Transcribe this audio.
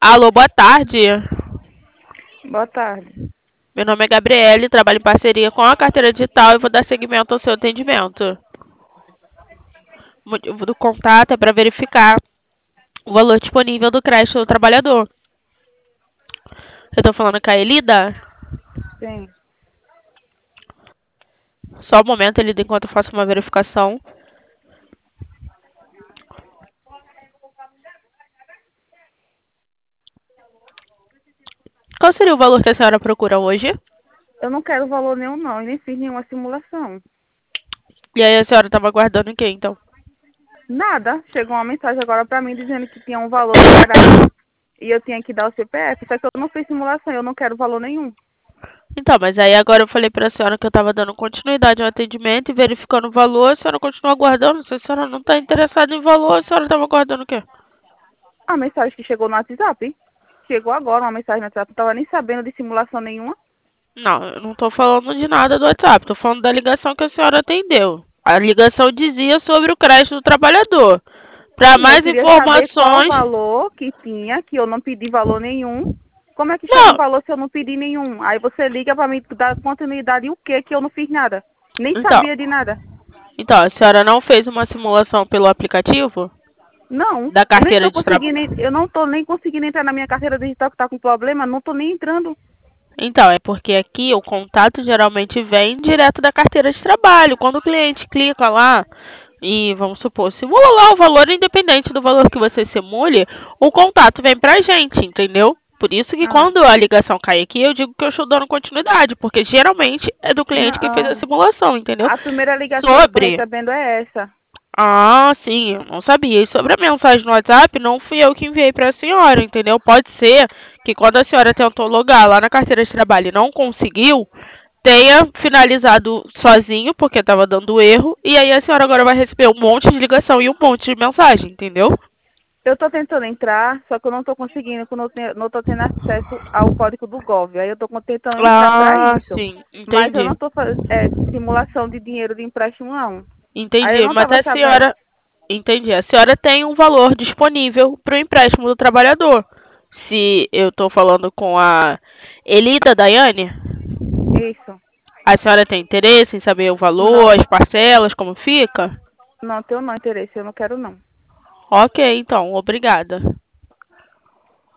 Alô, boa tarde. Boa tarde. Meu nome é Gabriele, trabalho em parceria com a Carteira Digital e vou dar seguimento ao seu atendimento. O motivo do contato é para verificar o valor disponível do crédito do trabalhador. Eu estou falando com a Elida? Sim. Só um momento, Elida, enquanto eu faço uma verificação. Qual seria o valor que a senhora procura hoje? Eu não quero valor nenhum, não, e nem fiz nenhuma simulação. E aí a senhora estava aguardando o quê, então? Nada. Chegou uma mensagem agora pra mim dizendo que tinha um valor pra pagar e eu tinha que dar o CPF. Só que eu não fiz simulação, eu não quero valor nenhum. Então, mas aí agora eu falei para a senhora que eu estava dando continuidade ao atendimento e verificando o valor, a senhora continua aguardando. Se a senhora não está interessada em valor, a senhora estava aguardando o quê? A mensagem que chegou no WhatsApp, chegou agora uma mensagem no WhatsApp, não tava nem sabendo de simulação nenhuma. Não, eu não estou falando de nada do WhatsApp, estou falando da ligação que a senhora atendeu. A ligação dizia sobre o crédito do trabalhador. Para Sim, eu mais queria saber qual o informações. valor que tinha, que eu não pedi valor nenhum. Como é que chega um Não, valor se eu não pedi nenhum? Aí você liga pra mim dar continuidade e o quê? Que eu não fiz nada. Nem então, sabia de nada. então, a senhora não fez uma simulação pelo aplicativo Não, da eu nem carteira tô de trabalho? conseguindo, eu não tô nem conseguindo entrar na minha carteira digital que tá com problema, não tô nem entrando. Então, é porque aqui o contato geralmente vem direto da carteira de trabalho. Quando o cliente clica lá e, vamos supor, simula lá o valor, independente do valor que você simule, o contato vem pra gente, entendeu? Por isso que Ah, quando a ligação cai aqui, eu digo que eu estou dando continuidade, porque geralmente é do cliente que fez a não. simulação, entendeu? A primeira ligação que eu tô Sobre. recebendo é essa. Ah, sim, eu não sabia. E sobre a mensagem no WhatsApp, não fui eu que enviei para a senhora, entendeu? Pode ser que quando a senhora tentou logar lá na carteira de trabalho e não conseguiu, tenha finalizado sozinho, porque estava dando erro, e aí a senhora agora vai receber um monte de ligação e um monte de mensagem, entendeu? Eu tô tentando entrar, só que eu não tô conseguindo, porque eu não tô tendo acesso ao código do Gov. Aí eu tô tentando entrar pra Ah, isso. sim, Mas eu entendi. não tô fazendo simulação de dinheiro de empréstimo, não. Aí eu Entendi. não Mas tava a sabendo. senhora. Entendi. A senhora tem um valor disponível para o empréstimo do trabalhador. Se eu estou falando com a Elida Daiane, Isso. a senhora tem interesse em saber o valor, Não, as parcelas, como fica? não tenho não interesse, eu não quero não. Ok, então, obrigada.